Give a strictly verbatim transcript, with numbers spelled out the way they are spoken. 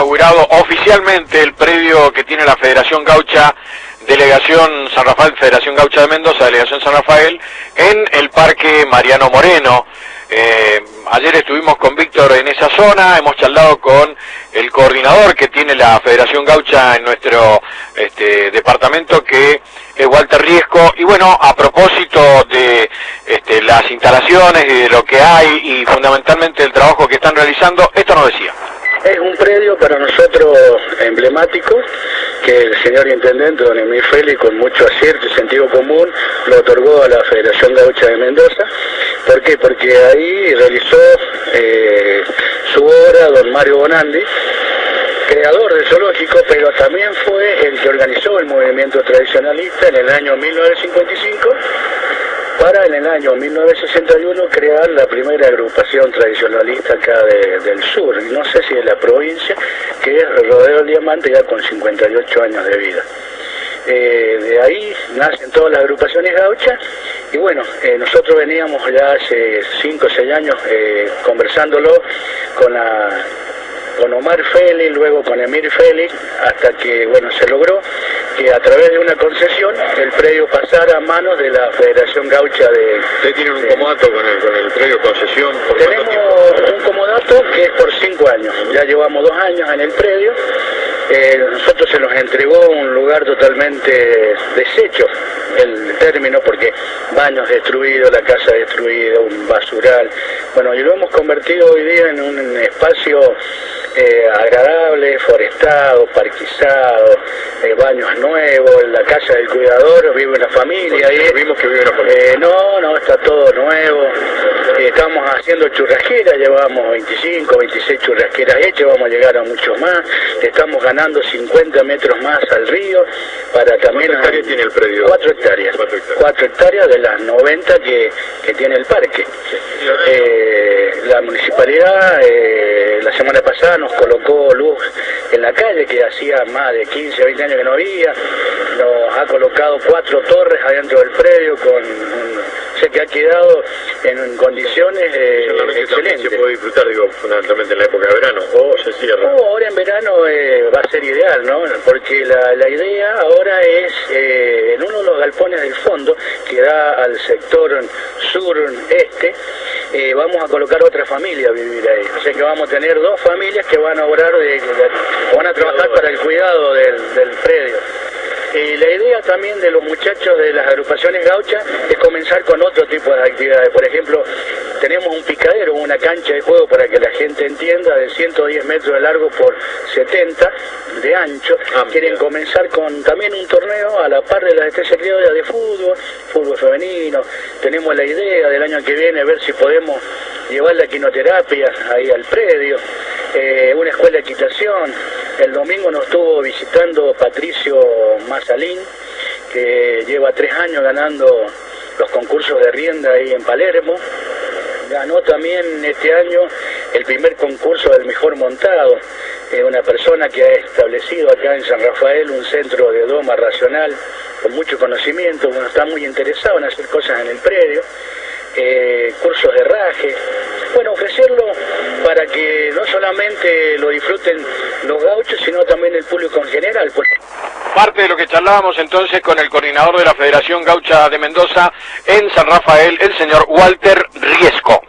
inaugurado oficialmente el predio que tiene la Federación Gaucha, Delegación San Rafael, Federación Gaucha de Mendoza, Delegación San Rafael, en el Parque Mariano Moreno. Eh, ayer estuvimos con Víctor en esa zona, hemos charlado con el coordinador que tiene la Federación Gaucha en nuestro este, departamento, que es Walter Riesco, y bueno, a propósito de este, las instalaciones y de lo que hay y fundamentalmente el trabajo que están realizando, esto nos decía. Es un predio para nosotros emblemático, que el señor Intendente, don Emir Félix, con mucho acierto y sentido común, lo otorgó a la Federación Gaucha de Mendoza. ¿Por qué? Porque ahí realizó eh, su obra don Mario Bonandi, creador del zoológico, pero también fue el que organizó el movimiento tradicionalista en el año mil novecientos cincuenta y cinco, para en el año mil novecientos sesenta y uno crear la primera agrupación tradicionalista acá de, del sur, no sé si de la provincia, que es Rodeo del Diamante, ya con cincuenta y ocho años de vida. Eh, de ahí nacen todas las agrupaciones gauchas, y bueno, eh, nosotros veníamos ya hace cinco o seis años eh, conversándolo con la... con Omar Félix, luego con Emir Félix, hasta que bueno se logró que a través de una concesión el predio pasara a manos de la Federación Gaucha de... ¿Ustedes tienen un comodato con el, con el predio concesión? ¿Por Tenemos un comodato que es por cinco años, ya llevamos dos años en el predio. Eh, nosotros se nos entregó un lugar totalmente deshecho, el término, porque baños destruidos, la casa destruida, un basural, bueno, y lo hemos convertido hoy día en un espacio eh, agradable, forestado, parquizado, eh, baños nuevos, en la casa del cuidador vive una familia ahí. Vimos que vive una familia. Eh, no, no, está todo nuevo. Eh, estamos haciendo churrasqueras, llevamos veinticinco, veintiséis churrasqueras hechas, vamos a llegar a muchos más. Estamos ganando cincuenta metros más al río para también... ¿Cuántas hectáreas tiene el predio? Cuatro hectáreas. Cuatro hectáreas, Cuatro hectáreas de las noventa que, que tiene el parque. Eh, la municipalidad eh, la semana pasada nos colocó luz en la calle, que hacía más de quince, veinte años que no había. Nos ha colocado cuatro torres adentro del predio, con un, sé que ha quedado en condiciones eh, excelentes. Se puede disfrutar, digo, fundamentalmente en la época de verano, o se cierra. No, ahora en verano eh, va a ser ideal, ¿no? Porque la, la idea ahora es, eh, en uno de los galpones del fondo, que da al sector sur-este, eh, vamos a colocar otra familia a vivir ahí. O sea que vamos a tener dos familias que van a obrar, de, de, van a trabajar para el cuidado del, del predio. Y la idea también de los muchachos de las agrupaciones gauchas es comenzar con otro tipo de actividades. Por ejemplo, tenemos un picadero, una cancha de juego, para que la gente entienda, de ciento diez metros de largo por setenta de ancho. Ah, quieren comenzar con también un torneo a la par de las estrellas criollas de fútbol, fútbol femenino. Tenemos la idea del año que viene ver si podemos llevar la quinoterapia ahí al predio. Eh, una escuela de equitación. El domingo nos estuvo visitando Patricio Mazalín, que lleva tres años ganando los concursos de rienda ahí en Palermo. Ganó también este año el primer concurso del mejor montado. Eh, una persona que ha establecido acá en San Rafael un centro de doma racional con mucho conocimiento, bueno, está muy interesado en hacer cosas en el predio. Eh, cursos de raje, bueno, ofrecerlo para que no solamente lo disfruten los gauchos, sino también el público en general. Parte de lo que charlábamos entonces con el coordinador de la Federación Gaucha de Mendoza en San Rafael, el señor Walter Riesco.